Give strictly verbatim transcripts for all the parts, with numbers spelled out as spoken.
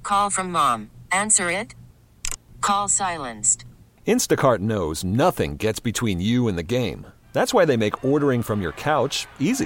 Call from mom. Answer it. Call silenced. Instacart knows nothing gets between you and the game. That's why they make ordering from your couch easy.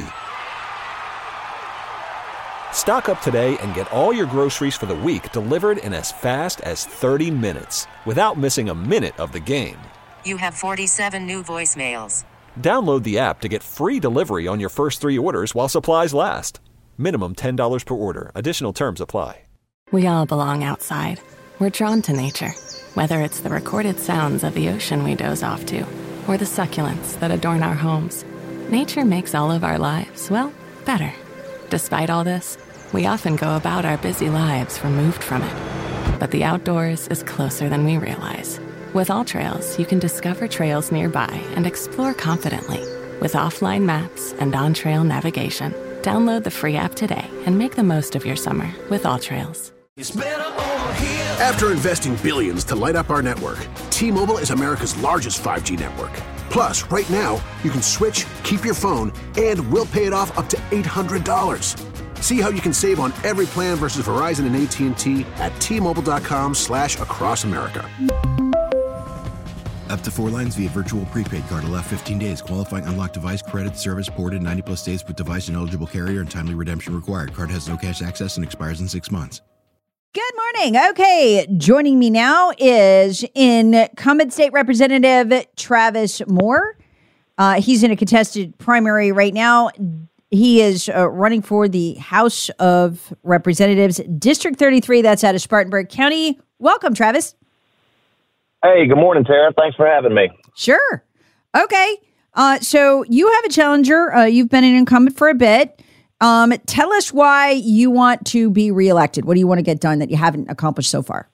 Stock up today and get all your groceries for the week delivered in as fast as thirty minutes without missing a minute of the game. You have forty-seven new voicemails. Download the app to get free delivery on your first three orders while supplies last. Minimum ten dollars per order. Additional terms apply. We all belong outside. We're drawn to nature, whether it's the recorded sounds of the ocean we doze off to, or the succulents that adorn our homes. Nature makes all of our lives, well, better. Despite all this, we often go about our busy lives removed from it. But the outdoors is closer than we realize. With AllTrails, you can discover trails nearby and explore confidently. With offline maps and on-trail navigation, download the free app today and make the most of your summer with AllTrails. After investing billions to light up our network, T-Mobile is America's largest five G network. Plus, right now, you can switch, keep your phone, and we'll pay it off up to eight hundred dollars. See how you can save on every plan versus Verizon and A T and T at T-Mobile.com slash across America. Up to four lines via virtual prepaid card. Allow fifteen days. Qualifying unlocked device credit service ported ninety plus days with device and eligible carrier and timely redemption required. Card has no cash access and expires in six months. Good morning. Okay, joining me now is incumbent state representative Travis Moore. Uh, he's in a contested primary right now. He is uh, running for the House of Representatives, District thirty-three. That's out of Spartanburg County. Welcome, Travis. Hey, good morning, Tara. Thanks for having me. Sure. Okay. Uh, so you have a challenger. Uh, you've been an incumbent for a bit. Um, tell us why you want to be reelected. What do you want to get done that you haven't accomplished so far?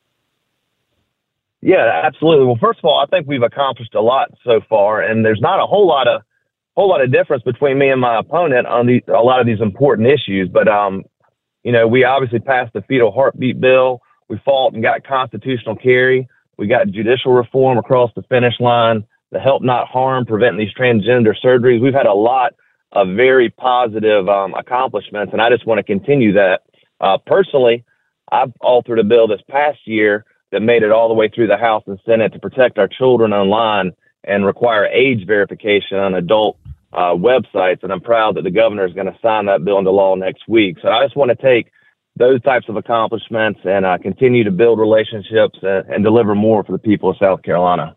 Yeah, absolutely. Well, first of all, I think we've accomplished a lot so far, and there's not a whole lot of whole lot of difference between me and my opponent on the, a lot of these important issues. But, um, you know, we obviously passed the fetal heartbeat bill. We fought and got constitutional carry. We got judicial reform across the finish line, the help not harm, preventing these transgender surgeries. We've had a lot of very positive um, accomplishments, and I just want to continue that. Uh, personally, I've authored a bill this past year that made it all the way through the House and Senate to protect our children online and require age verification on adult uh, websites, and I'm proud that the governor is going to sign that bill into law next week. So I just want to take those types of accomplishments and uh, continue to build relationships and, and deliver more for the people of South Carolina.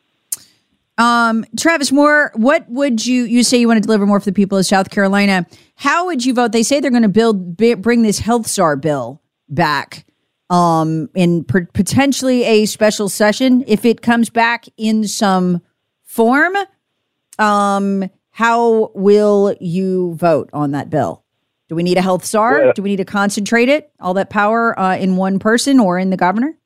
Um, Travis Moore, what would you, you say you want to deliver more for the people of South Carolina. How would you vote? They say they're going to build, b- bring this Health Czar bill back um, in per- potentially a special session. If it comes back in some form, um, how will you vote on that bill? Do we need a health czar? Yeah. Do we need to concentrate it, all that power uh, in one person or in the governor?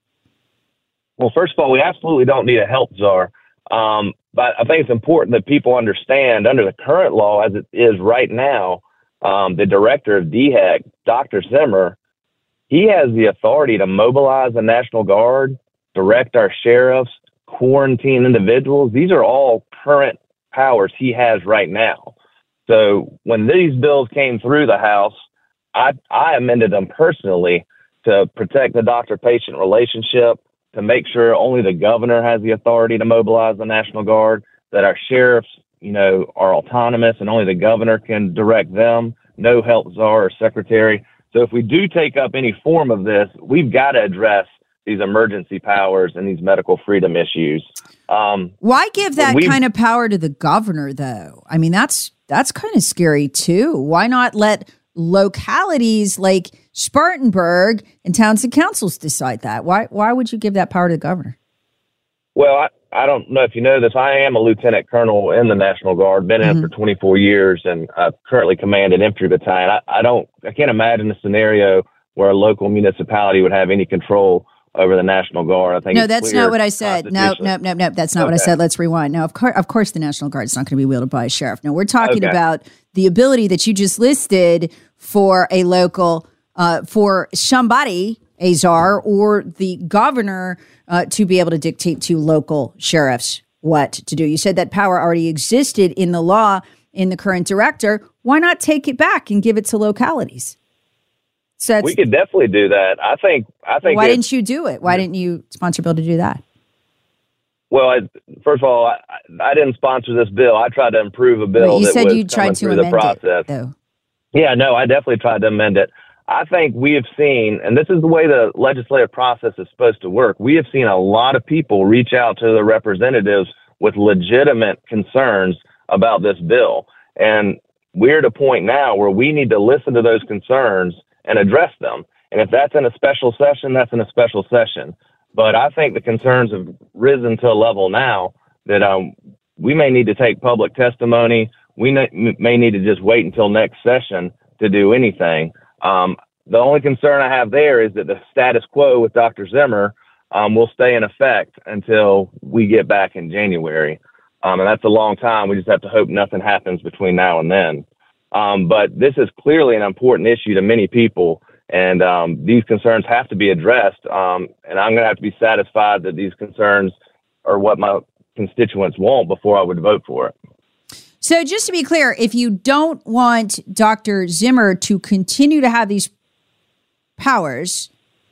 Well, first of all, we absolutely don't need a health czar. Um, but I think it's important that people understand under the current law as it is right now, um, the director of D HEC, Doctor Zimmer, he has the authority to mobilize the National Guard, direct our sheriffs, quarantine individuals. These are all current powers he has right now. So when these bills came through the House, I, I amended them personally to protect the doctor-patient relationship, to make sure only the governor has the authority to mobilize the National Guard, that our sheriffs, you know, are autonomous and only the governor can direct them, no health czar or secretary. So if we do take up any form of this, we've got to address these emergency powers and these medical freedom issues. Um, Why give that kind of power to the governor, though? I mean, that's that's kind of scary, too. Why not let localities like Spartanburg and townsend councils decide that? Why why would you give that power to the governor? Well, I, I don't know if you know this. I am a lieutenant colonel in the National Guard, been in mm-hmm. it for twenty-four years, and I currently command an infantry battalion. I, I don't, I can't imagine a scenario where a local municipality would have any control over the National Guard. I think no, that's not what I said. No, no, no, no, that's not okay. what I said. Let's rewind. Now, of course, of course, the National Guard is not going to be wielded by a sheriff. No, we're talking okay. about the ability that you just listed for a local, uh, for somebody, a czar or the governor, uh, to be able to dictate to local sheriffs what to do. You said that power already existed in the law in the current director. Why not take it back and give it to localities? So that's, we could definitely do that. I think. I think. why it, didn't you do it? Why didn't you sponsor a bill to do that? Well, I, first of all, I, I didn't sponsor this bill. I tried to improve a bill. Wait, you that said was you tried coming to through the amend process. it, though. Yeah, no, I definitely tried to amend it. I think we have seen, and this is the way the legislative process is supposed to work, we have seen a lot of people reach out to the representatives with legitimate concerns about this bill. And we're at a point now where we need to listen to those concerns and address them. And if that's in a special session, that's in a special session. But I think the concerns have risen to a level now that um, we may need to take public testimony. We ne- may need to just wait until next session to do anything. Um, the only concern I have there is that the status quo with Doctor Zimmer um, will stay in effect until we get back in January. Um, and that's a long time. We just have to hope nothing happens between now and then. Um, but this is clearly an important issue to many people. And um, these concerns have to be addressed. Um, and I'm going to have to be satisfied that these concerns are what my constituents want before I would vote for it. So just to be clear, if you don't want Doctor Zimmer to continue to have these powers,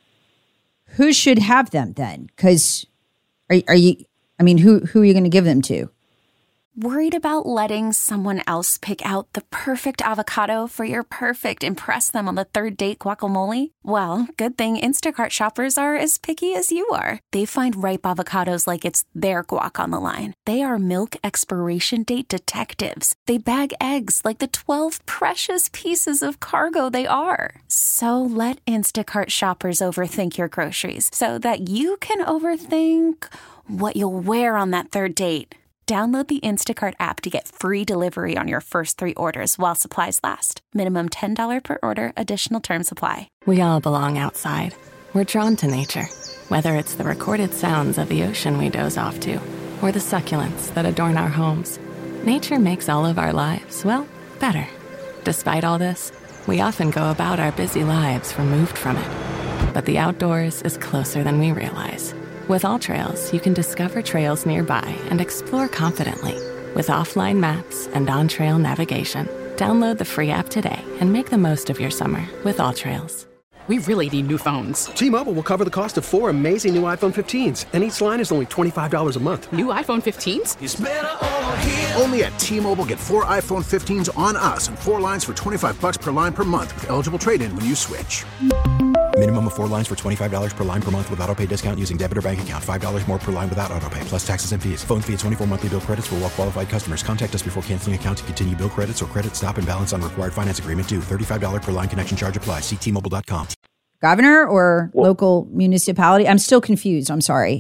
who should have them then? Because are, are you, I mean, who, who are you going to give them to? Worried about letting someone else pick out the perfect avocado for your perfect impress them on the third date guacamole? Well, good thing Instacart shoppers are as picky as you are. They find ripe avocados like it's their guac on the line. They are milk expiration date detectives. They bag eggs like the twelve precious pieces of cargo they are. So let Instacart shoppers overthink your groceries so that you can overthink what you'll wear on that third date. Download the Instacart app to get free delivery on your first three orders while supplies last. Minimum ten dollars per order. Additional terms apply. We all belong outside. We're drawn to nature, whether it's the recorded sounds of the ocean we doze off to, or the succulents that adorn our homes. Nature makes all of our lives, well, better. Despite all this, we often go about our busy lives removed from it. But the outdoors is closer than we realize. With AllTrails, you can discover trails nearby and explore confidently. With offline maps and on-trail navigation, download the free app today and make the most of your summer with AllTrails. We really need new phones. T-Mobile will cover the cost of four amazing new iPhone fifteens, and each line is only twenty-five dollars a month. New iPhone fifteens? It's better over here. Only at T-Mobile, get four iPhone fifteens on us and four lines for twenty-five dollars per line per month with eligible trade-in when you switch. Minimum of four lines for twenty-five dollars per line per month with autopay discount using debit or bank account. five dollars more per line without autopay, plus taxes and fees. Phone fee at twenty-four monthly bill credits for well-qualified customers. Contact us before canceling account to continue bill credits or credit stop and balance on required finance agreement due. thirty-five dollars per line connection charge applies. See T Mobile dot com. Governor or well, local municipality? I'm still confused. I'm sorry.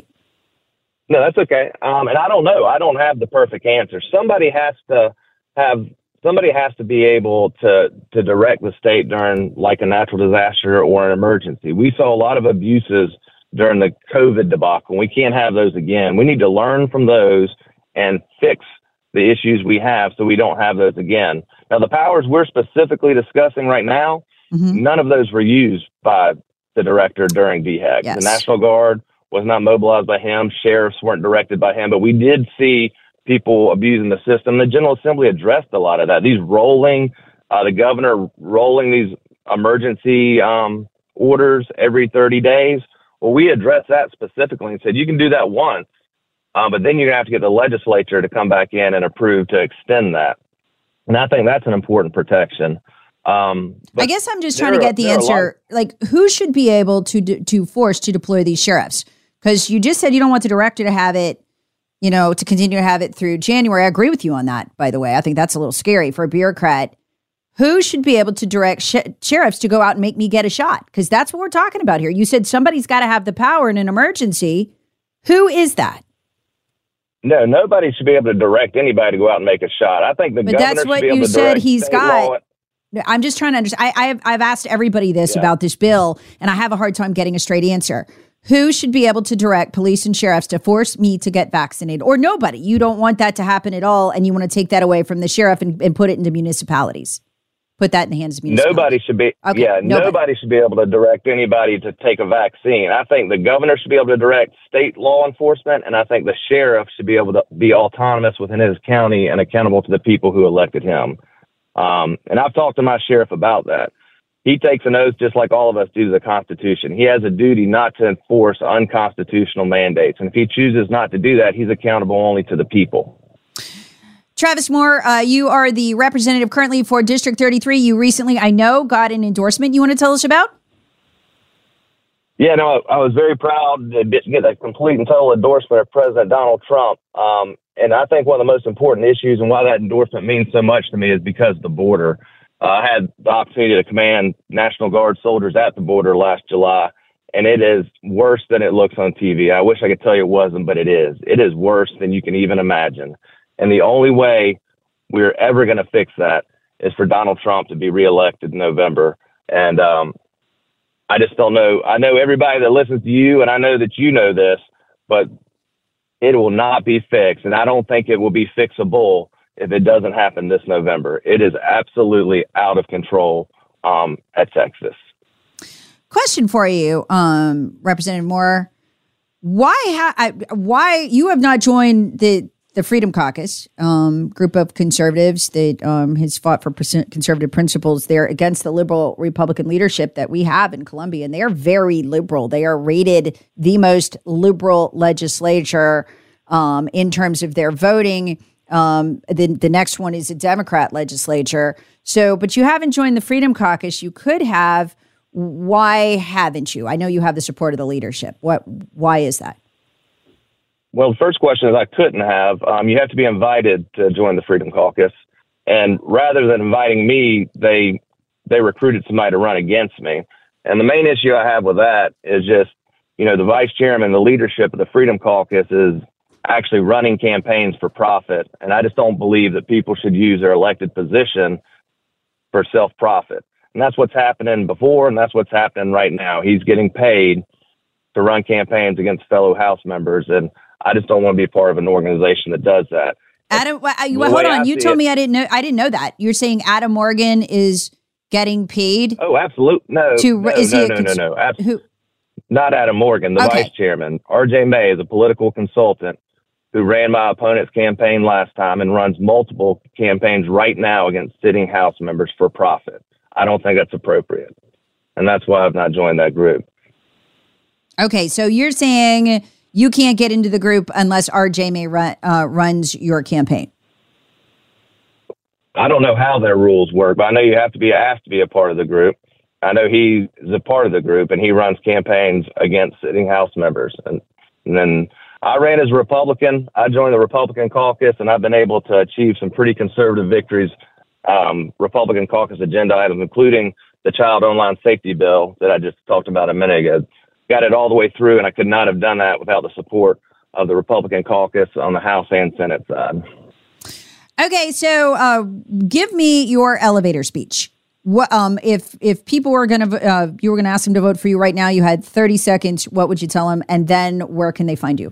No, that's okay. Um, and I don't know. I don't have the perfect answer. Somebody has to have somebody has to be able to to direct the state during like a natural disaster or an emergency. We saw a lot of abuses during the COVID debacle. We can't have those again. We need to learn from those and fix the issues we have so we don't have those again. Now, the powers we're specifically discussing right now, mm-hmm. none of those were used by the director during D HEC. Yes. The National Guard was not mobilized by him. Sheriffs weren't directed by him, but we did see people abusing the system. The General Assembly addressed a lot of that. These rolling, uh, the governor rolling these emergency um, orders every thirty days. Well, we addressed that specifically and said, you can do that once, uh, but then you're going to have to get the legislature to come back in and approve to extend that. And I think that's an important protection. Um, I guess I'm just trying to get the answer. Like, who should be able to de- to force to deploy these sheriffs? Because you just said you don't want the director to have it, you know, to continue to have it through January. I agree with you on that, by the way. I think that's a little scary for a bureaucrat. Who should be able to direct sh- sheriffs to go out and make me get a shot? Because that's what we're talking about here. You said somebody's got to have the power in an emergency. Who is that? No, nobody should be able to direct anybody to go out and make a shot. I think the but governor that's what should be able you to said direct he's state got. law. I'm just trying to understand. I, I've, I've asked everybody this yeah. about this bill, and I have a hard time getting a straight answer. Who should be able to direct police and sheriffs to force me to get vaccinated? Or nobody. You don't want that to happen at all, and you want to take that away from the sheriff and, and put it into municipalities. Put that in the hands of municipalities. Nobody should be. Okay, yeah, nobody. nobody should be able to direct anybody to take a vaccine. I think the governor should be able to direct state law enforcement, and I think the sheriff should be able to be autonomous within his county and accountable to the people who elected him. Um, and I've talked to my sheriff about that. he takes an oath just like all of us do to the Constitution. He has a duty not to enforce unconstitutional mandates. And if he chooses not to do that, he's accountable only to the people. Travis Moore, uh, you are the representative currently for District thirty-three. You recently, I know, got an endorsement you want to tell us about? Yeah, no, I was very proud to get a complete and total endorsement of President Donald Trump. Um, and I think one of the most important issues and why that endorsement means so much to me is because of the border. Uh, I had the opportunity to command National Guard soldiers at the border last July, and it is worse than it looks on T V. I wish I could tell you it wasn't, but it is. It is worse than you can even imagine. And the only way we're ever going to fix that is for Donald Trump to be reelected in November. And um, I just don't know. I know everybody that listens to you, and I know that you know this, but it will not be fixed. And I don't think it will be fixable if it doesn't happen this November. It is absolutely out of control um, at Texas. Question for you, um, Representative Moore. Why, ha- I, why you have not joined the the Freedom Caucus, um, group of conservatives that um, has fought for conservative principles there against the liberal Republican leadership that we have in Columbia. And they are very liberal. They are rated the most liberal legislature um, in terms of their voting. Um, the, the next one is a Democrat legislature. So, but you haven't joined the Freedom Caucus. You could have. Why haven't you? I know you have the support of the leadership. What? Why is that? Well, the first question is I couldn't have. Um, you have to be invited to join the Freedom Caucus. And rather than inviting me, they they recruited somebody to run against me. And the main issue I have with that is just, you know, the vice chairman, the leadership of the Freedom Caucus is actually running campaigns for profit. And I just don't believe that people should use their elected position for self-profit. And that's what's happening before, and that's what's happening right now. He's getting paid to run campaigns against fellow House members, and I just don't want to be part of an organization that does that. Adam, well, well, hold on. You told it, me I didn't know. I didn't know that. You're saying Adam Morgan is getting paid? Oh, absolutely. No, to, no, is no, he no, cons- no, no, no. Who? Not Adam Morgan, the okay. vice chairman. R J May is a political consultant who ran my opponent's campaign last time and runs multiple campaigns right now against sitting House members for profit. I don't think that's appropriate. And that's why I've not joined that group. Okay, so you're saying you can't get into the group unless R J May run, uh, runs your campaign. I don't know how their rules work, but I know you have to be asked to be a part of the group. I know he is a part of the group, and he runs campaigns against sitting House members. And, and then I ran as a Republican. I joined the Republican caucus, and I've been able to achieve some pretty conservative victories, um, Republican caucus agenda items, including the child online safety bill that I just talked about a minute ago. Got it all the way through, and I could not have done that without the support of the Republican caucus on the House and Senate side. Okay, so uh, give me your elevator speech. What um, if if people were going to uh, you were going to ask them to vote for you right now? You had thirty seconds. What would you tell them? And then where can they find you?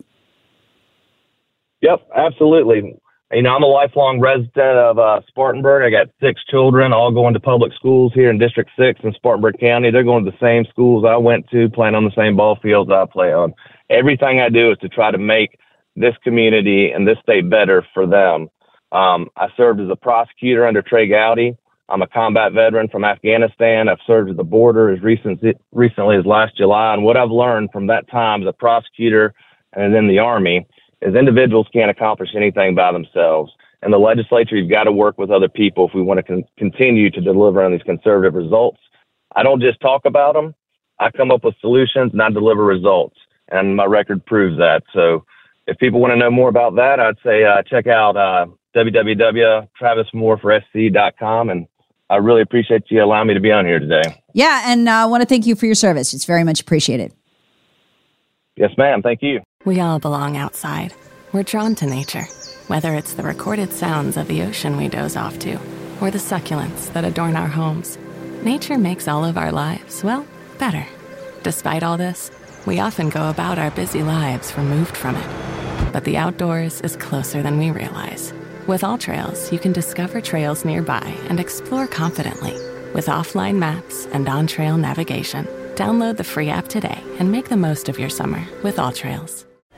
Yep, absolutely. You know, I'm a lifelong resident of uh, Spartanburg. I got six children, all going to public schools here in District six in Spartanburg County. They're going to the same schools I went to, playing on the same ball fields I play on. Everything I do is to try to make this community and this state better for them. Um, I served as a prosecutor under Trey Gowdy. I'm a combat veteran from Afghanistan. I've served at the border as recent, recently as last July. And what I've learned from that time as a prosecutor and in the Army is individuals can't accomplish anything by themselves. In the legislature, you've got to work with other people if we want to con- continue to deliver on these conservative results. I don't just talk about them. I come up with solutions and I deliver results. And my record proves that. So if people want to know more about that, I'd say uh, check out uh, w w w dot travis moore for s c dot com. And I really appreciate you allowing me to be on here today. Yeah, and I uh, want to thank you for your service. It's very much appreciated. Yes, ma'am. Thank you. We all belong outside. We're drawn to nature, whether it's the recorded sounds of the ocean we doze off to, or the succulents that adorn our homes. Nature makes all of our lives, well, better. Despite all this, we often go about our busy lives removed from it. But the outdoors is closer than we realize. With AllTrails, you can discover trails nearby and explore confidently. With offline maps and on-trail navigation, download the free app today and make the most of your summer with AllTrails.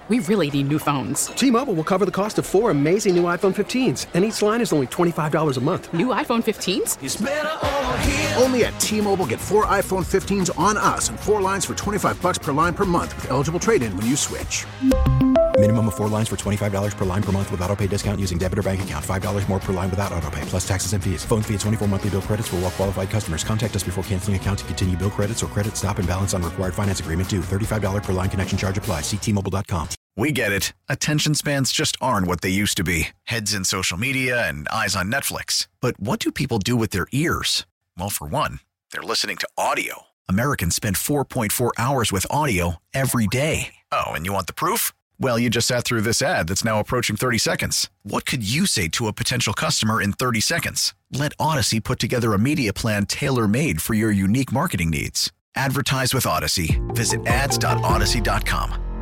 We really need new phones. T-Mobile will cover the cost of four amazing new iPhone fifteens, and each line is only twenty-five dollars a month. New iPhone fifteens? It's better over here. Only at T-Mobile, get four iPhone fifteens on us and four lines for twenty-five bucks per line per month with eligible trade-in when you switch. Minimum of four lines for twenty-five dollars per line per month with autopay discount using debit or bank account. five dollars more per line without autopay, plus taxes and fees. Phone fee at twenty-four monthly bill credits for well-qualified customers. Contact us before canceling account to continue bill credits or credit stop and balance on required finance agreement due. thirty-five dollars per line connection charge applies. See T Mobile dot com. We get it. Attention spans just aren't what they used to be. Heads in social media and eyes on Netflix. But what do people do with their ears? Well, for one, they're listening to audio. Americans spend four point four hours with audio every day. Oh, and you want the proof? Well, you just sat through this ad that's now approaching thirty seconds. What could you say to a potential customer in thirty seconds? Let Odyssey put together a media plan tailor-made for your unique marketing needs. Advertise with Odyssey. Visit ads dot odyssey dot com.